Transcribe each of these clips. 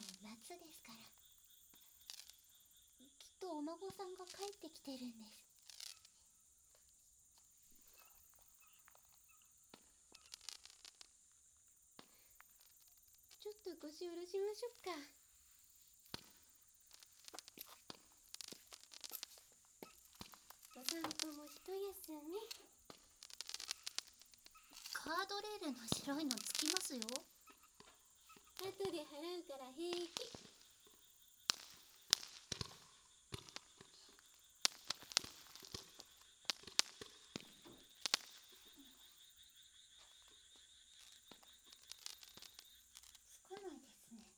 夏ですから。きっとお孫さんが帰ってきてるんです。ちょっと腰下ろしましょうか。お散歩も一休み。カードレールの白いのつきますよ。後で払うから平気。つかないですね。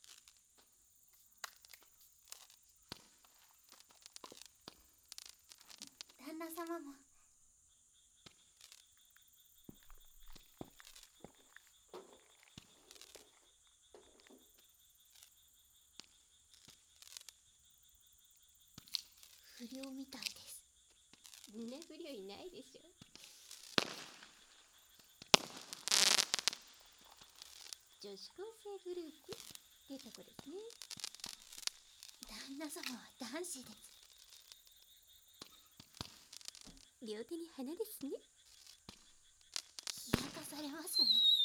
旦那様も。不良みたいです。んな不良いないでしょ。女子高生グループってとこですね。旦那様は男子です。両手に花ですね。冷やかされますね。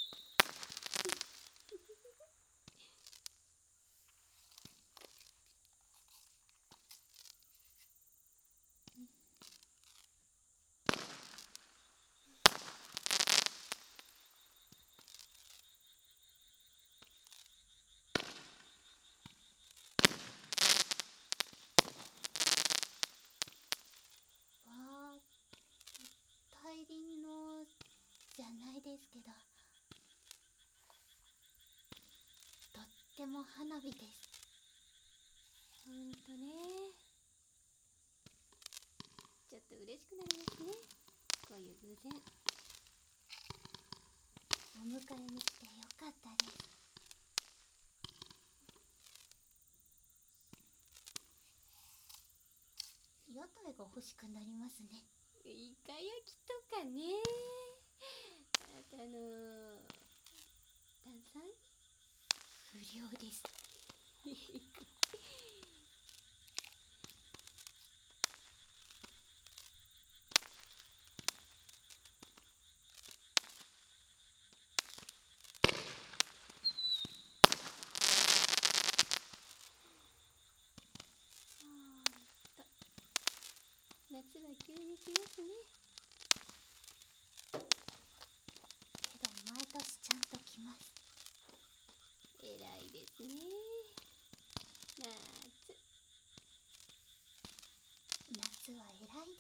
大輪のじゃないですけど、とっても花火です。ほんとね。ちょっと嬉しくなりますね、こういう偶然。お迎えに来てよかったです。屋台が欲しくなりますね。イカ焼きとかね。あと炭酸不良です。夏は急に来ますね。けど毎年ちゃんと来ます。偉いですね。夏は偉いです。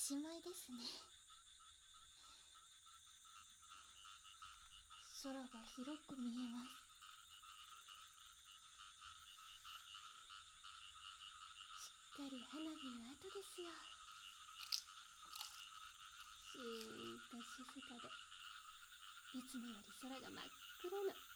しまいですね。空が広く見えます。しっかり花火の後ですよ。シーンと静かで、いつもより空が真っ黒な。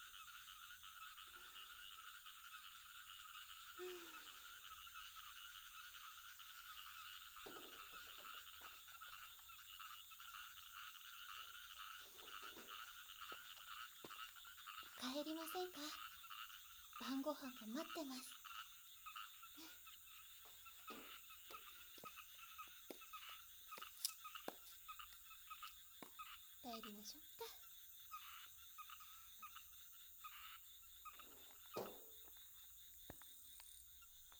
帰りませんか？晩ご飯が待ってます。帰りましょうか。